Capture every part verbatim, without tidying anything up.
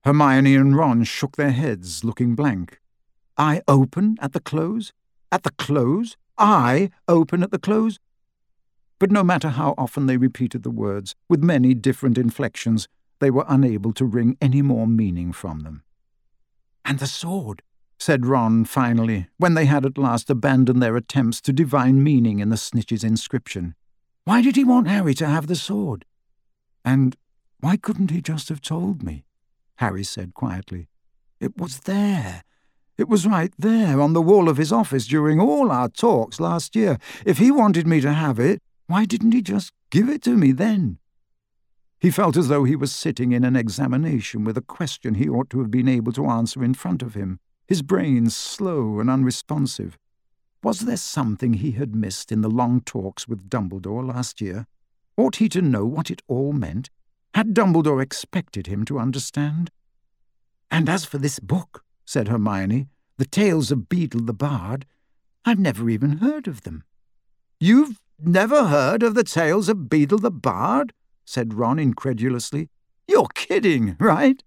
Hermione and Ron shook their heads, looking blank. I open at the close? At the close? I open at the close? But no matter how often they repeated the words, with many different inflections, they were unable to wring any more meaning from them. "And the sword," said Ron finally, when they had at last abandoned their attempts to divine meaning in the snitch's inscription. "Why did he want Harry to have the sword?" "And why couldn't he just have told me?" Harry said quietly. "It was there. It was right there on the wall of his office during all our talks last year. If he wanted me to have it, why didn't he just give it to me then?" He felt as though he was sitting in an examination with a question he ought to have been able to answer in front of him, his brain slow and unresponsive. Was there something he had missed in the long talks with Dumbledore last year? Ought he to know what it all meant? Had Dumbledore expected him to understand? "And as for this book," said Hermione, "the Tales of Beedle the Bard, I've never even heard of them." "You've never heard of the Tales of Beedle the Bard?" said Ron incredulously. "You're kidding, right?"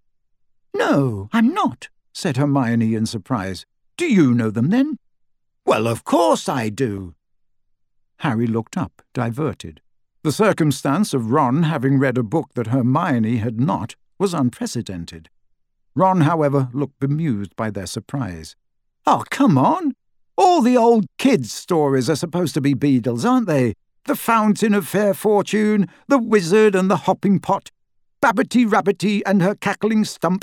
"No, I'm not," said Hermione in surprise. "Do you know them, then?" "Well, of course I do." Harry looked up, diverted. The circumstance of Ron having read a book that Hermione had not was unprecedented. Ron, however, looked bemused by their surprise. "Oh, come on! All the old kids' stories are supposed to be Beedles, aren't they? The Fountain of Fair Fortune, The Wizard and the Hopping Pot, Babbity Rabbity and her Cackling Stump."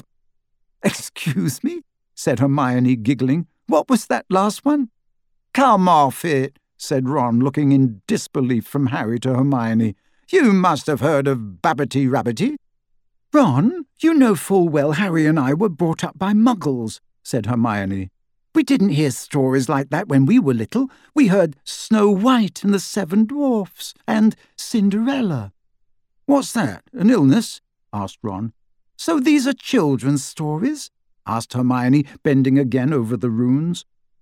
"Excuse me?" said Hermione, giggling. "What was that last one?" "Come off it," said Ron, looking in disbelief from Harry to Hermione. "You must have heard of Babbity Rabbity." "Ron, you know full well Harry and I were brought up by Muggles," said Hermione. "We didn't hear stories like that when we were little. We heard Snow White and the Seven Dwarfs and Cinderella." "What's that, an illness?" asked Ron. "So these are children's stories?" asked Hermione, bending again over the runes.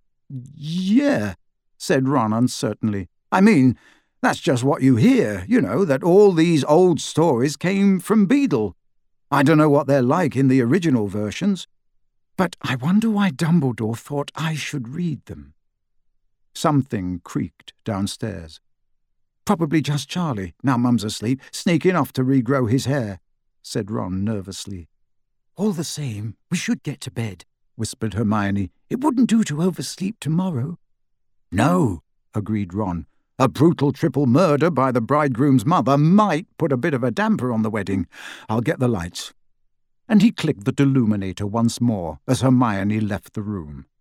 "Yeah," said Ron uncertainly. "I mean, that's just what you hear, you know, that all these old stories came from Beedle. I don't know what they're like in the original versions. But I wonder why Dumbledore thought I should read them." Something creaked downstairs. "Probably just Charlie, now Mum's asleep, sneaking off to regrow his hair," said Ron nervously. "All the same, we should get to bed," whispered Hermione. "It wouldn't do to oversleep tomorrow." "No," agreed Ron. "A brutal triple murder by the bridegroom's mother might put a bit of a damper on the wedding. I'll get the lights." And he clicked the deluminator once more as Hermione left the room.